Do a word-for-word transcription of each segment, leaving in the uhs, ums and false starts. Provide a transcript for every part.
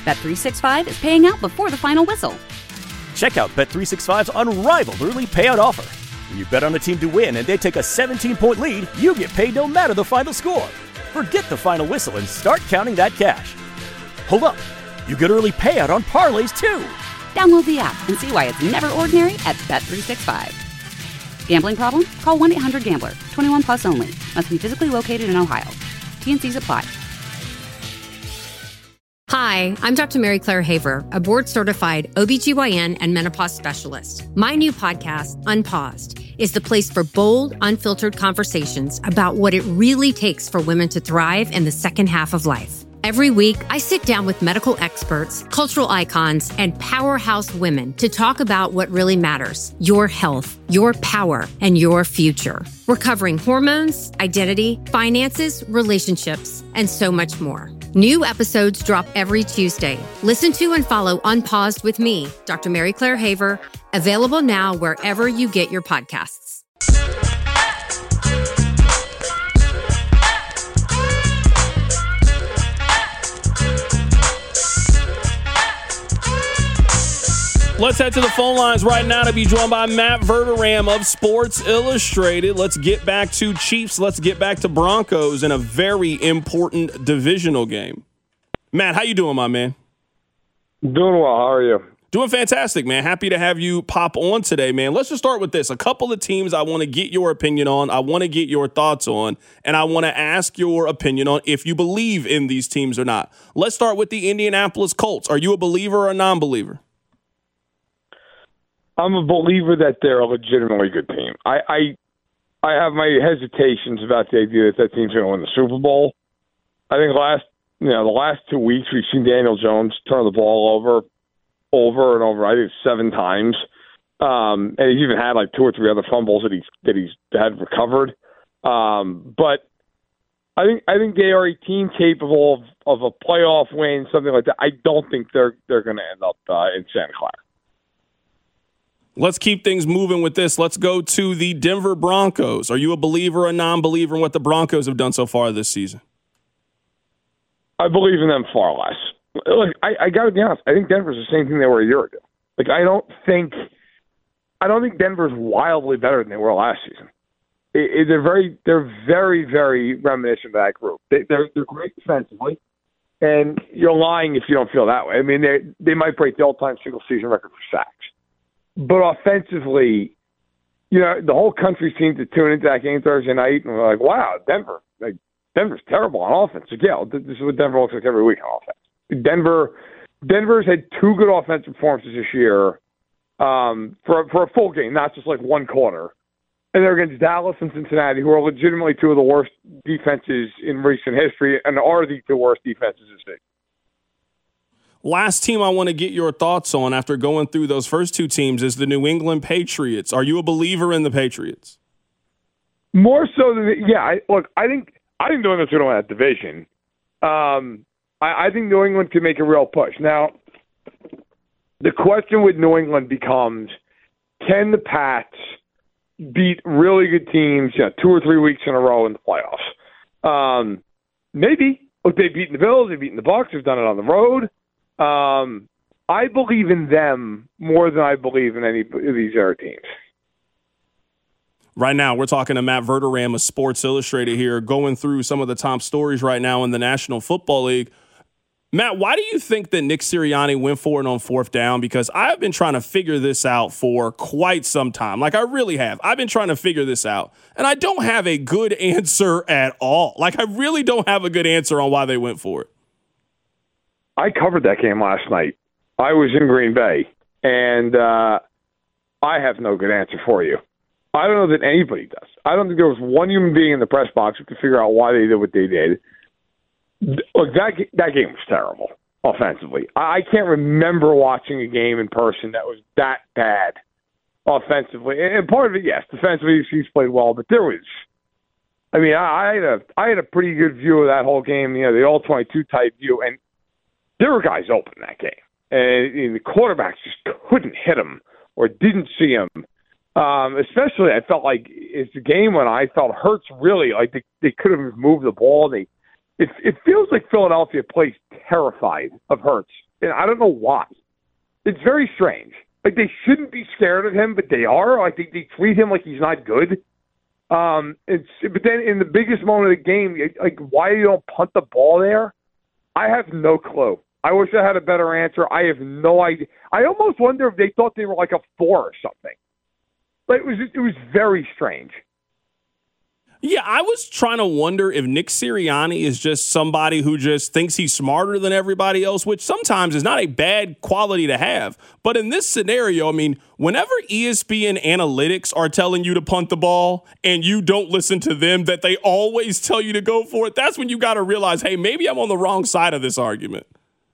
Bet three sixty-five is paying out before the final whistle. Check out Bet three sixty-five's unrivaled early payout offer. When you bet on a team to win and they take a seventeen-point lead, you get paid no matter the final score. Forget the final whistle and start counting that cash. Hold up. You get early payout on parlays, too. Download the app and see why it's never ordinary at Bet three sixty-five. Gambling problem? Call one eight hundred gambler. twenty-one plus only. Must be physically located in Ohio. T N Cs apply. Hi, I'm Doctor Mary Claire Haver, a board-certified O B G Y N and menopause specialist. My new podcast, Unpaused, is the place for bold, unfiltered conversations about what it really takes for women to thrive in the second half of life. Every week, I sit down with medical experts, cultural icons, and powerhouse women to talk about what really matters: your health, your power, and your future. We're covering hormones, identity, finances, relationships, and so much more. New episodes drop every Tuesday. Listen to and follow Unpaused with me, Doctor Mary Claire Haver, available now wherever you get your podcasts. Let's head to the phone lines right now to be joined by Matt Verderame of Sports Illustrated. Let's get back to Chiefs. Let's get back to Broncos in a very important divisional game. Matt, how you doing, my man? Doing well. How are you? Doing fantastic, man. Happy to have you pop on today, man. Let's just start with this. A couple of teams I want to get your opinion on, I want to get your thoughts on, and I want to ask your opinion on if you believe in these teams or not. Let's start with the Indianapolis Colts. Are you a believer or a non-believer? I'm a believer that they're a legitimately good team. I, I I have my hesitations about the idea that that team's going to win the Super Bowl. I think last you know the last two weeks we've seen Daniel Jones turn the ball over, over and over. I think seven times, um, and he's even had like two or three other fumbles that he's that he's had recovered. Um, but I think I think they are a team capable of, of a playoff win, something like that. I don't think they're they're going to end up uh, in Santa Clara. Let's keep things moving with this. Let's go to the Denver Broncos. Are you a believer or a non-believer in what the Broncos have done so far this season? I believe in them far less. Look, I, I got to be honest. I think Denver's the same thing they were a year ago. Like, I don't think, I don't think Denver's wildly better than they were last season. It, it, they're very, they're very, very reminiscent of that group. They, they're they're great defensively, and you're lying if you don't feel that way. I mean, they they might break the all-time single-season record for sacks. But offensively, you know, the whole country seemed to tune into that game Thursday night, and we're like, wow, Denver. Like, Denver's terrible on offense. Like, yeah, this is what Denver looks like every week on offense. Denver, Denver's had two good offensive performances this year um, for, for a full game, not just like one quarter. And they're against Dallas and Cincinnati, who are legitimately two of the worst defenses in recent history and are the two worst defenses in the state. Last team I want to get your thoughts on after going through those first two teams is the New England Patriots. Are you a believer in the Patriots? More so than yeah. I, look, I think I think New England's going to win that division. Um, I, I think New England can make a real push. Now, the question with New England becomes: can the Pats beat really good teams, you know, two or three weeks in a row in the playoffs? Um, maybe. Look, they've beaten the Bills, they've beaten the Bucs, they've done it on the road. Um, I believe in them more than I believe in any of these other teams. Right now, we're talking to Matt Verderame of Sports Illustrated here, going through some of the top stories right now in the National Football League. Matt, why do you think that Nick Sirianni went for it on fourth down? Because I've been trying to figure this out for quite some time. Like, I really have. I've been trying to figure this out, and I don't have a good answer at all. Like, I really don't have a good answer on why they went for it. I covered that game last night. I was in Green Bay, and uh, I have no good answer for you. I don't know that anybody does. I don't think there was one human being in the press box who could figure out why they did what they did. Look, that, that game was terrible offensively. I can't remember watching a game in person that was that bad offensively. And part of it, yes, defensively, he's played well, but there was – I mean, I, I had a I had a pretty good view of that whole game, you know, the all twenty-two type view, and there were guys open in that game, and the quarterbacks just couldn't hit him or didn't see him. Um, especially, I felt like it's a game when I felt Hurts really like they, they could have moved the ball. They it it feels like Philadelphia plays terrified of Hurts and I don't know why. It's very strange. Like, they shouldn't be scared of him, but they are. Like, they, they treat him like he's not good. Um, it's but then in the biggest moment of the game, like, why you don't punt the ball there? I have no clue. I wish I had a better answer. I have no idea. I almost wonder if they thought they were like a four or something. But it was it was very strange. Yeah, I was trying to wonder if Nick Sirianni is just somebody who just thinks he's smarter than everybody else, which sometimes is not a bad quality to have. But in this scenario, I mean, whenever E S P N analytics are telling you to punt the ball and you don't listen to them, that they always tell you to go for it, that's when you got to realize, hey, maybe I'm on the wrong side of this argument.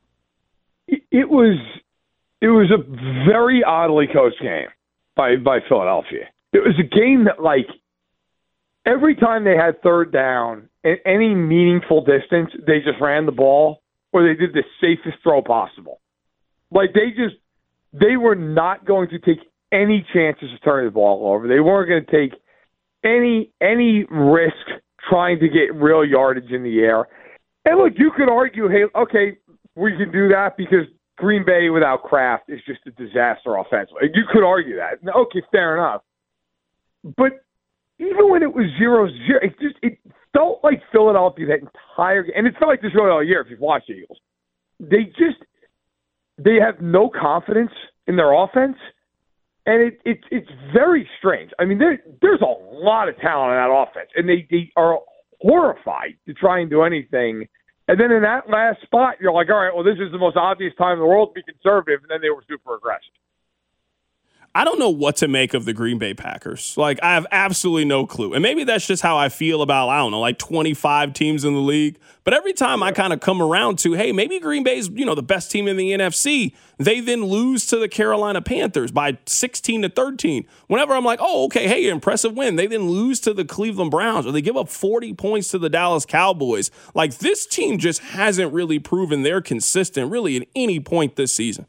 It was it was a very oddly coached game by, by Philadelphia. It was a game that, like, every time they had third down at any meaningful distance, they just ran the ball or they did the safest throw possible. Like, they just, they were not going to take any chances of turning the ball over. They weren't going to take any any risk trying to get real yardage in the air. And look, you could argue, hey, okay, we can do that because Green Bay without Kraft is just a disaster offensively. You could argue that. Okay, fair enough. But even when it was zero zero, it just it felt like Philadelphia that entire game, and it felt like this really all year if you've watched the Eagles. They just they have no confidence in their offense, and it, it it's very strange. I mean, there there's a lot of talent in that offense, and they, they are horrified to try and do anything. And then in that last spot, you're like, all right, well, this is the most obvious time in the world to be conservative, and then they were super aggressive. I don't know what to make of the Green Bay Packers. Like, I have absolutely no clue. And maybe that's just how I feel about, I don't know, like twenty-five teams in the league. But every time I kind of come around to, hey, maybe Green Bay's, you know, the best team in the N F C, they then lose to the Carolina Panthers by sixteen to thirteen. Whenever I'm like, oh, okay, hey, impressive win. They then lose to the Cleveland Browns, or they give up forty points to the Dallas Cowboys. Like, this team just hasn't really proven they're consistent really at any point this season.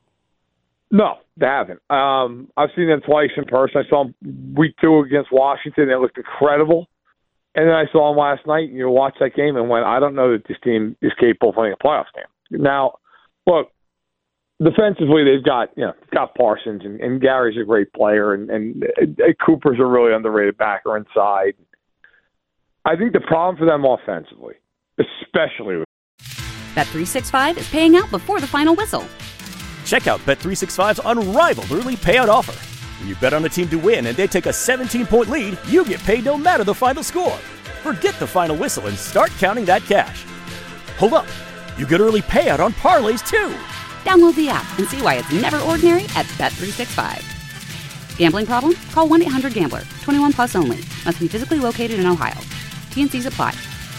No, they haven't. Um, I've seen them twice in person. I saw them week two against Washington. They looked incredible. And then I saw them last night, and you watch that game and went, I don't know that this team is capable of winning a playoff game. Now, look, defensively, they've got, you know, got Parsons, and, and Gary's a great player, and, and, and Cooper's a really underrated backer inside. I think the problem for them offensively, especially with Bet three sixty-five is paying out before the final whistle. Check out Bet three sixty-five's unrivaled early payout offer. When you bet on a team to win and they take a seventeen-point lead, you get paid no matter the final score. Forget the final whistle and start counting that cash. Hold up. You get early payout on parlays, too. Download the app and see why it's never ordinary at Bet three sixty-five. Gambling problem? Call one eight hundred gambler. twenty-one plus only. Must be physically located in Ohio. T N Cs apply.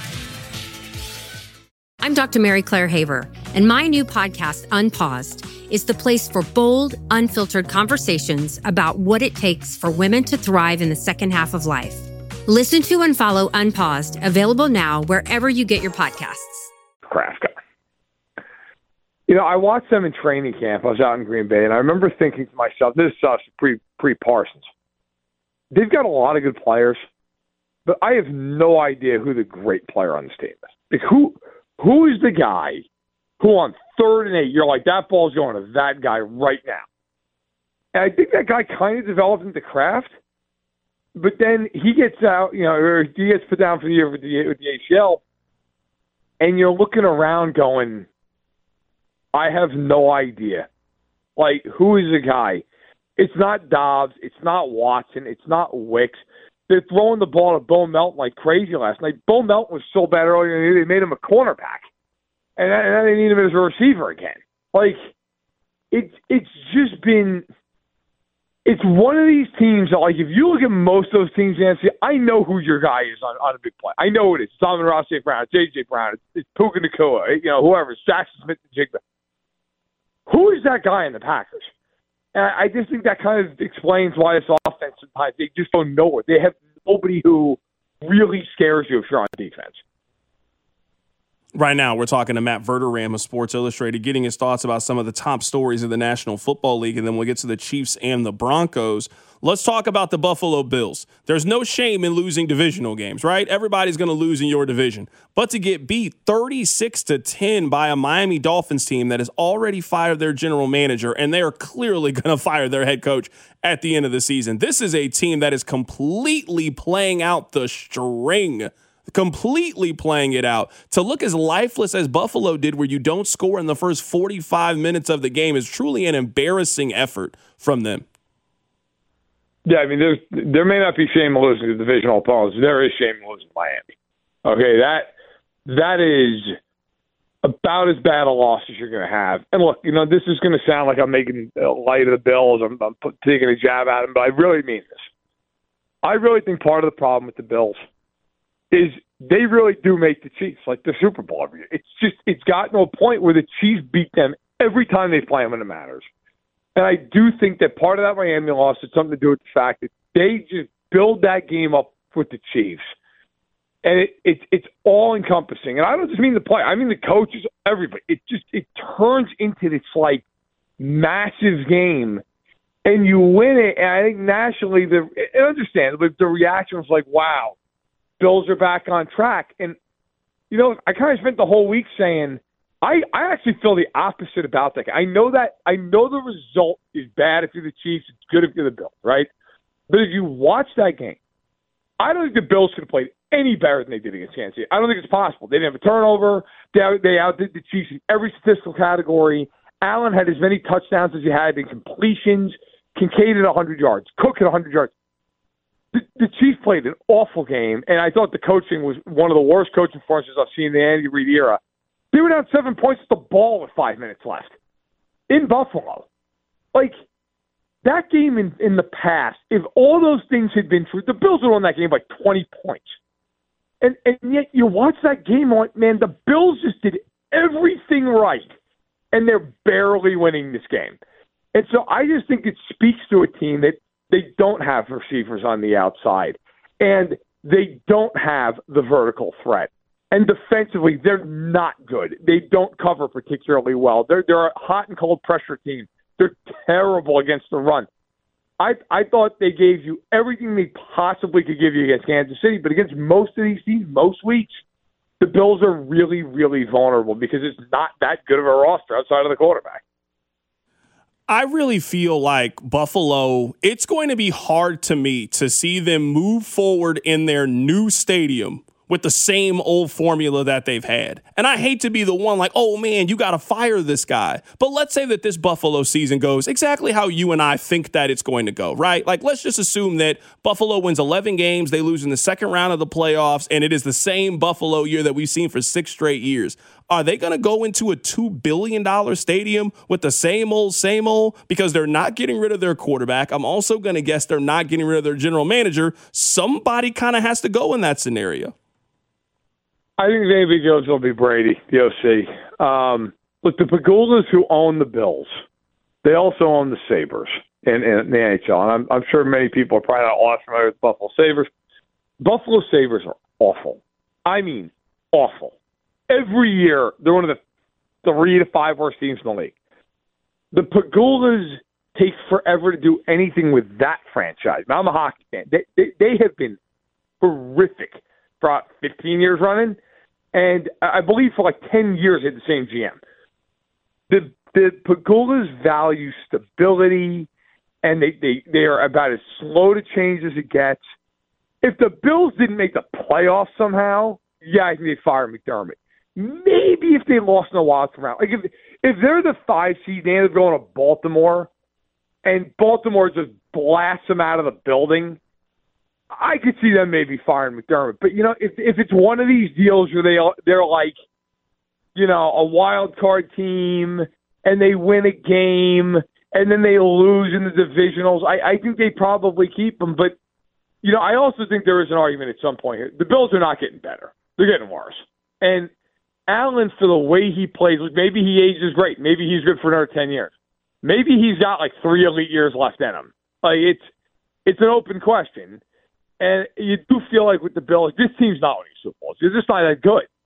I'm Doctor Mary Claire Haver, and my new podcast, Unpaused, is the place for bold, unfiltered conversations about what it takes for women to thrive in the second half of life. Listen to and follow Unpaused, available now wherever you get your podcasts. Kraft guy. You know, I watched them in training camp. I was out in Green Bay, and I remember thinking to myself, this is uh, pre, pre-Parsons. They've got a lot of good players, but I have no idea who the great player on this team is. Like, who... Who is the guy who on third and eight, you're like, that ball's going to that guy right now? And I think that guy kind of developed into Kraft, but then he gets out, you know, or he gets put down for the year with the, with the A C L, and you're looking around going, I have no idea. Like, who is the guy? It's not Dobbs. It's not Watson. It's not Wicks. They're throwing the ball to Bo Melton like crazy last night. Bo Melton was so bad earlier, they made him a cornerback. And then they need him as a receiver again. Like, it's it's just been – it's one of these teams that, like, if you look at most of those teams in the N F C, I know who your guy is on, on a big play. I know it is. It's Amon Ross Saint Brown. It's A J. Brown. It's, it's Puka Nacua. You know, whoever. It's Jackson Smith-Njigba. Who is that guy in the Packers? And I just think that kind of explains why this offense sometimes they just don't know it. They have nobody who really scares you if you're on defense. Right now, we're talking to Matt Verderame of Sports Illustrated, getting his thoughts about some of the top stories of the National Football League, and then we'll get to the Chiefs and the Broncos. Let's talk about the Buffalo Bills. There's no shame in losing divisional games, right? Everybody's going to lose in your division. But to get beat thirty-six to ten by a Miami Dolphins team that has already fired their general manager, and they are clearly going to fire their head coach at the end of the season. This is a team that is completely playing out the string. Completely playing it out. To look as lifeless as Buffalo did, where you don't score in the first forty-five minutes of the game, is truly an embarrassing effort from them. Yeah, I mean, there's, there may not be shame in losing to divisional opponents. There is shame in losing to Miami. Okay, that that is about as bad a loss as you're going to have. And look, you know, this is going to sound like I'm making light of the Bills. I'm, I'm taking a jab at them, but I really mean this. I really think part of the problem with the Bills is they really do make the Chiefs like the Super Bowl every year. It's just, it's gotten to a point where the Chiefs beat them every time they play them when it matters. And I do think that part of that Miami loss had something to do with the fact that they just build that game up with the Chiefs. And it, it, it's all-encompassing. And I don't just mean the play. I mean the coaches, everybody. It just, it turns into this, like, massive game. And you win it, and I think nationally, the, and understand, the reaction was like, wow, Bills are back on track. And, you know, I kind of spent the whole week saying, I, I actually feel the opposite about that. I know that, I know the result is bad if you're the Chiefs, it's good if you're the Bills, right? But if you watch that game, I don't think the Bills could have played any better than they did against Kansas City. I don't think it's possible. They didn't have a turnover. They, they outdid the Chiefs in every statistical category. Allen had as many touchdowns as he had in completions. Kincaid at one hundred yards. Cook at one hundred yards. The, the Chiefs played an awful game, and I thought the coaching was one of the worst coaching performances I've seen in the Andy Reid era. They were down seven points with the ball with five minutes left in Buffalo. Like, that game in, in the past, if all those things had been true, the Bills would have won that game by twenty points. And and yet you watch that game, man, the Bills just did everything right, and they're barely winning this game. And so I just think it speaks to a team that they don't have receivers on the outside, and they don't have the vertical threat. And defensively, they're not good. They don't cover particularly well. They're they're a hot and cold pressure team. They're terrible against the run. I I thought they gave you everything they possibly could give you against Kansas City, but against most of these teams, most weeks, the Bills are really, really vulnerable because it's not that good of a roster outside of the quarterback. I really feel like Buffalo, it's going to be hard to me to see them move forward in their new stadium with the same old formula that they've had. And I hate to be the one like, oh man, you got to fire this guy. But let's say that this Buffalo season goes exactly how you and I think that it's going to go, right? Like, let's just assume that Buffalo wins eleven games, they lose in the second round of the playoffs, and it is the same Buffalo year that we've seen for six straight years. Are they going to go into a two billion dollars stadium with the same old, same old? Because they're not getting rid of their quarterback. I'm also going to guess they're not getting rid of their general manager. Somebody kind of has to go in that scenario. I think maybe Jones will be Brady, the O C. Um, look, the Pagulas who own the Bills, they also own the Sabres in, in the N H L. And I'm, I'm sure many people are probably not all familiar with Buffalo Sabres. Buffalo Sabres are awful. I mean, awful. Every year, they're one of the three to five worst teams in the league. The Pagulas take forever to do anything with that franchise. Now, I'm a hockey fan. They, they, they have been horrific for about fifteen years running. And I believe for like ten years, they had the same G M. The the Pagulas value stability, and they, they, they are about as slow to change as it gets. If the Bills didn't make the playoffs somehow, yeah, I think they'd fire McDermott. Maybe if they lost in the wild card round. Like if, if they're the five seed, they end up going to Baltimore, and Baltimore just blasts them out of the building, I could see them maybe firing McDermott. But, you know, if if it's one of these deals where they, they're like, you know, a wild card team and they win a game and then they lose in the divisionals, I, I think they probably keep them. But, you know, I also think there is an argument at some point here. The Bills are not getting better. They're getting worse. And Allen, for the way he plays, maybe he ages great. Maybe he's good for another ten years. Maybe he's got like three elite years left in him. Like it's it's an open question. And you do feel like with the Bills, this team's not winning Super Bowls. They're just not that good.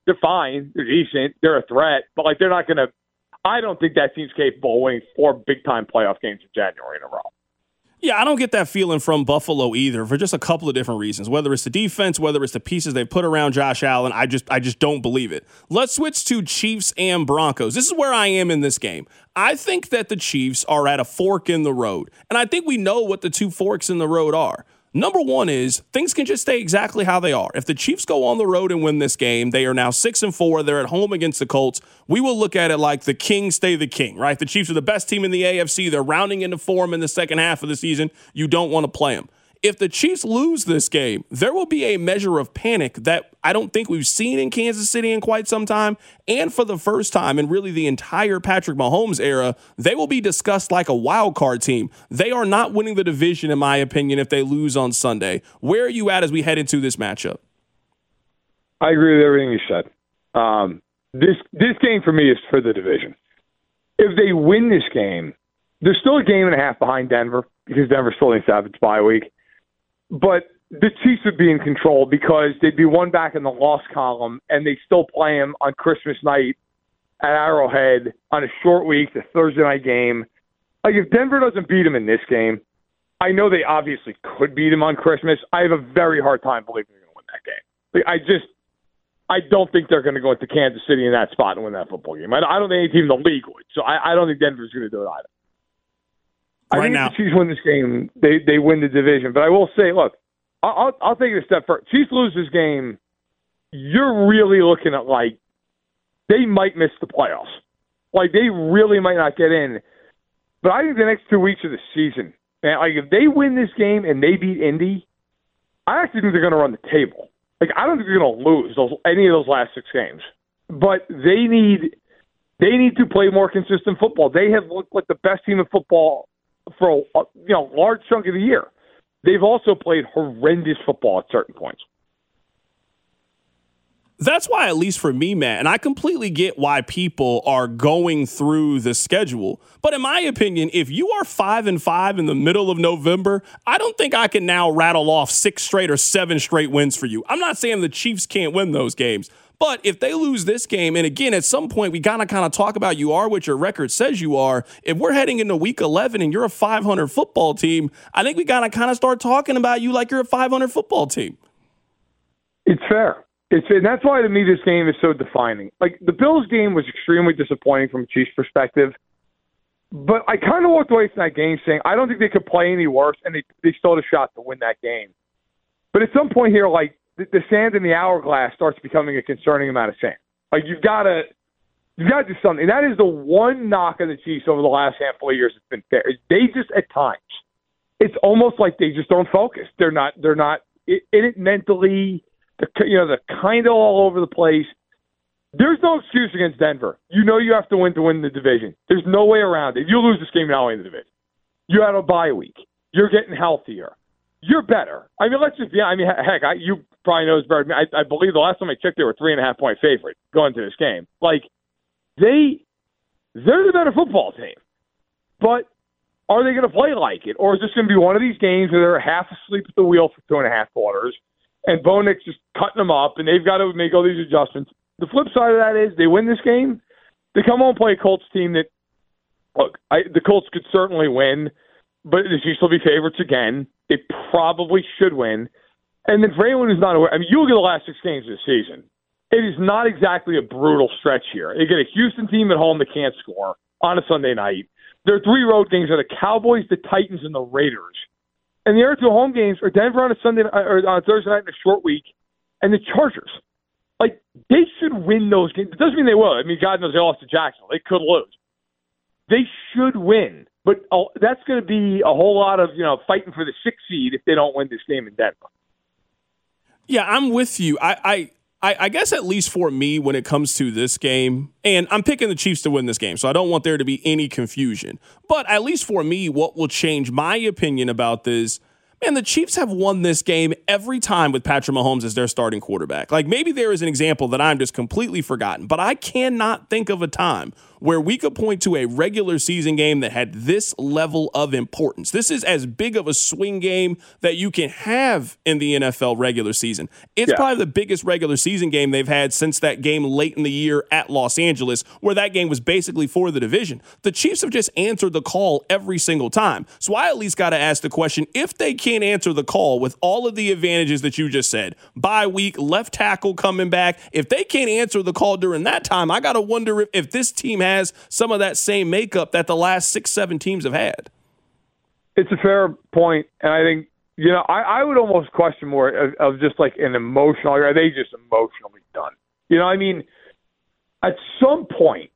they're fine. They're decent. They're a threat. But, like, they're not going to – I don't think that team's capable of winning four big-time playoff games in January in a row. Yeah, I don't get that feeling from Buffalo either for just a couple of different reasons. Whether it's the defense, whether it's the pieces they put around Josh Allen, I just I just don't believe it. Let's switch to Chiefs and Broncos. This is where I am in this game. I think that the Chiefs are at a fork in the road, and I think we know what the two forks in the road are. Number one is things can just stay exactly how they are. If the Chiefs go on the road and win this game, they are now six and four. They're at home against the Colts. We will look at it like the king stay the king, right? The Chiefs are the best team in the A F C. They're rounding into form in the second half of the season. You don't want to play them. If the Chiefs lose this game, there will be a measure of panic that I don't think we've seen in Kansas City in quite some time. And for the first time in really the entire Patrick Mahomes era, they will be discussed like a wild card team. They are not winning the division, in my opinion, if they lose on Sunday. Where are you at as we head into this matchup? I agree with everything you said. Um, this this game for me is for the division. If they win this game, they're still a game and a half behind Denver because Denver still needs to have its bye week. But the Chiefs would be in control because they'd be one back in the loss column, and they still play them on Christmas night at Arrowhead on a short week, the Thursday night game. Like, if Denver doesn't beat them in this game, I know they obviously could beat them on Christmas. I have a very hard time believing they're going to win that game. Like, I just, I don't think they're going to go into Kansas City in that spot and win that football game. I, I don't think any team in the league would. So I, I don't think Denver's going to do it either. I right think now, if the Chiefs win this game, they, they win the division. But I will say, look, I'll, I'll take it a step further. Chiefs lose this game, you're really looking at, like, they might miss the playoffs. Like, they really might not get in. But I think the next two weeks of the season, man, like, if they win this game and they beat Indy, I actually think they're going to run the table. Like, I don't think they're going to lose those, any of those last six games. But they need they need to play more consistent football. They have looked like the best team in football for a you know large chunk of the year. They've also played horrendous football at certain points. That's why, at least for me, Matt, and I completely get why people are going through the schedule. But in my opinion, if you are five and five in the middle of November, I don't think I can now rattle off six straight or seven straight wins for you. I'm not saying the Chiefs can't win those games. But if they lose this game, and again, at some point, we got to kind of talk about you are what your record says you are. If we're heading into week eleven and you're a five hundred football team, I think we got to kind of start talking about you like you're a five hundred football team. It's fair. It's and that's why to me this game is so defining. Like, the Bills game was extremely disappointing from a Chiefs perspective, but I kind of walked away from that game saying I don't think they could play any worse, and they they still had a shot to win that game. But at some point here, like, the sand in the hourglass starts becoming a concerning amount of sand. Like, you've got to, you've got to do something. And that is the one knock on the Chiefs over the last handful of years that's been fair. They just, at times, it's almost like they just don't focus. They're not, they're not in it mentally. They're, you know, they're kind of all over the place. There's no excuse against Denver. You know you have to win to win the division. There's no way around it. If you lose this game, you're not winning the division. You had a bye week. You're getting healthier. You're better. I mean, let's just be. I mean, heck, I, you probably know this better than me. I, I believe the last time I checked, they were three and a half point favorite going to this game. Like, they, they're the better football team. But are they going to play like it, or is this going to be one of these games where they're half asleep at the wheel for two and a half quarters, and Bo Nix just cutting them up, and they've got to make all these adjustments? The flip side of that is they win this game, they come home and play a Colts team that, look, I, the Colts could certainly win, but the Chiefs will be favorites again. They probably should win. And then for anyone who's not aware, I mean, you look at the last six games of the season. It is not exactly a brutal stretch here. You get a Houston team at home that can't score on a Sunday night. Their three road games are the Cowboys, the Titans, and the Raiders. And the other two home games are Denver on a Sunday or on a Thursday night in a short week, and the Chargers. Like, they should win those games. It doesn't mean they will. I mean, God knows they lost to Jacksonville. They could lose. They should win. But uh, that's going to be a whole lot of, you know, fighting for the sixth seed if they don't win this game in Denver. Yeah, I'm with you. I, I, I guess at least for me when it comes to this game, and I'm picking the Chiefs to win this game, so I don't want there to be any confusion. But at least for me, what will change my opinion about this, man, the Chiefs have won this game every time with Patrick Mahomes as their starting quarterback. Like, maybe there is an example that I'm just completely forgotten, but I cannot think of a time where we could point to a regular season game that had this level of importance. This is as big of a swing game that you can have in the N F L regular season. It's yeah. probably the biggest regular season game they've had since that game late in the year at Los Angeles, where that game was basically for the division. The Chiefs have just answered the call every single time. So I at least got to ask the question, if they can't answer the call with all of the advantages that you just said, bye week, left tackle coming back, if they can't answer the call during that time, I got to wonder if, if this team has some of that same makeup that the last six, seven teams have had. It's a fair point, and I think, you know, I, I would almost question more of, of just like an emotional, are they just emotionally done? You know, I mean, at some point,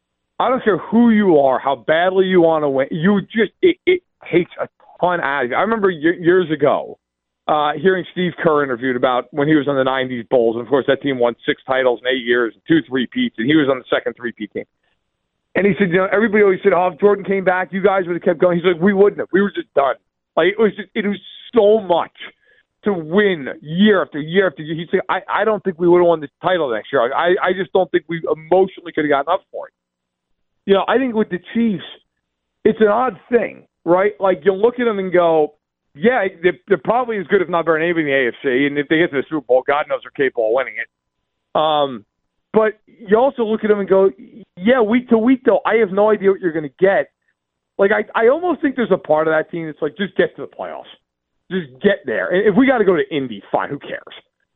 I don't care who you are, how badly you want to win, you just, it, it takes a ton out of you. I remember years ago uh, hearing Steve Kerr interviewed about when he was on the nineties Bulls, and of course that team won six titles in eight years and two three-peats, and he was on the second three-peat team. And he said, you know, everybody always said, oh, if Jordan came back, you guys would have kept going. He's like, we wouldn't have. We were just done. Like, it was just, it was so much to win year after year after year. He'd say, I, I don't think we would have won this title next year. I, I just don't think we emotionally could have gotten up for it. You know, I think with the Chiefs, it's an odd thing, right? Like, you'll look at them and go, yeah, they're, they're probably as good, if not better than anybody in the A F C. And if they get to the Super Bowl, God knows they're capable of winning it. Um, but you also look at them and go, yeah, week to week, though, I have no idea what you're going to get. Like, I, I almost think there's a part of that team that's like, just get to the playoffs. Just get there. And if we got to go to Indy, fine, who cares?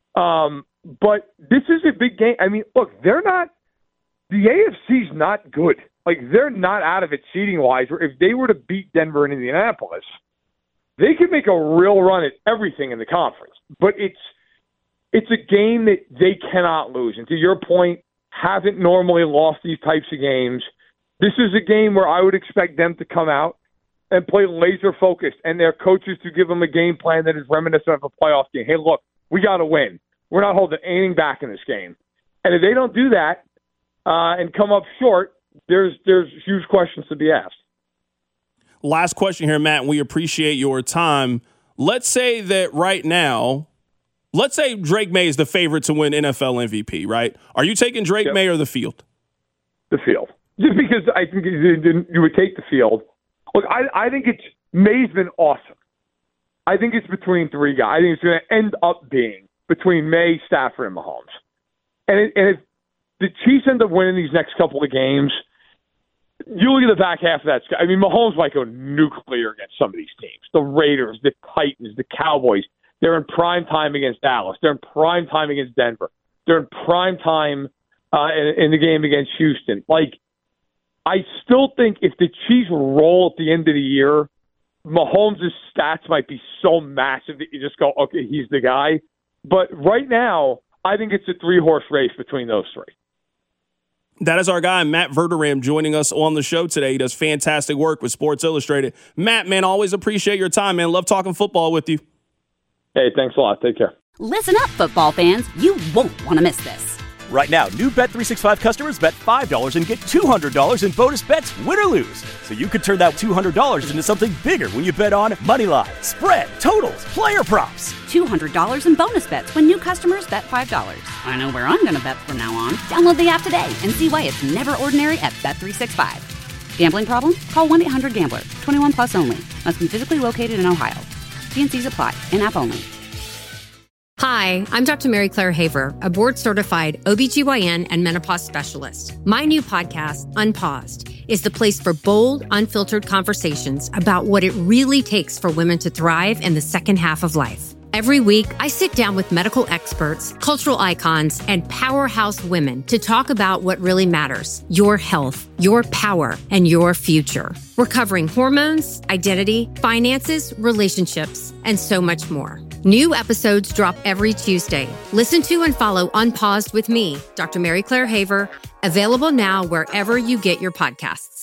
Um, but this is a big game. I mean, look, they're not – the A F C's not good. Like, they're not out of it seeding-wise. If they were to beat Denver and Indianapolis, they could make a real run at everything in the conference. But it's it's a game that they cannot lose. And to your point, haven't normally lost these types of games. This is a game where I would expect them to come out and play laser-focused, and their coaches to give them a game plan that is reminiscent of a playoff game. Hey, look, we got to win. We're not holding anything back in this game. And if they don't do that uh, and come up short, there's there's huge questions to be asked. Last question here, Matt, and we appreciate your time. Let's say that right now, let's say Drake May is the favorite to win N F L M V P, right? Are you taking Drake yep. May or the field? The field. Just because I think you would take the field. Look, I, I think it's May's been awesome. I think it's between three guys. I think it's going to end up being between May, Stafford, and Mahomes. And, it, and if the Chiefs end up winning these next couple of games, you look at the back half of that. I mean, Mahomes might go nuclear against some of these teams. The Raiders, the Titans, the Cowboys. They're in prime time against Dallas. They're in prime time against Denver. They're in prime time uh, in, in the game against Houston. Like, I still think if the Chiefs roll at the end of the year, Mahomes' stats might be so massive that you just go, okay, he's the guy. But right now, I think it's a three-horse race between those three. That is our guy, Matt Verderame, joining us on the show today. He does fantastic work with Sports Illustrated. Matt, man, always appreciate your time, man. Love talking football with you. Hey, thanks a lot. Take care. Listen up, football fans. You won't want to miss this. Right now, new Bet three sixty-five customers bet five dollars and get two hundred dollars in bonus bets, win or lose. So you could turn that two hundred dollars into something bigger when you bet on money line, spread, totals, player props. two hundred dollars in bonus bets when new customers bet five dollars. I know where I'm going to bet from now on. Download the app today and see why it's never ordinary at Bet three sixty-five. Gambling problem? Call one eight hundred gambler. twenty-one plus only. Must be physically located in Ohio. T N Cs apply. In-app only. Hi, I'm Doctor Mary Claire Haver, a board-certified O B G Y N and menopause specialist. My new podcast, Unpaused, is the place for bold, unfiltered conversations about what it really takes for women to thrive in the second half of life. Every week, I sit down with medical experts, cultural icons, and powerhouse women to talk about what really matters: your health, your power, and your future. We're covering hormones, identity, finances, relationships, and so much more. New episodes drop every Tuesday. Listen to and follow Unpaused with me, Doctor Mary Claire Haver, available now wherever you get your podcasts.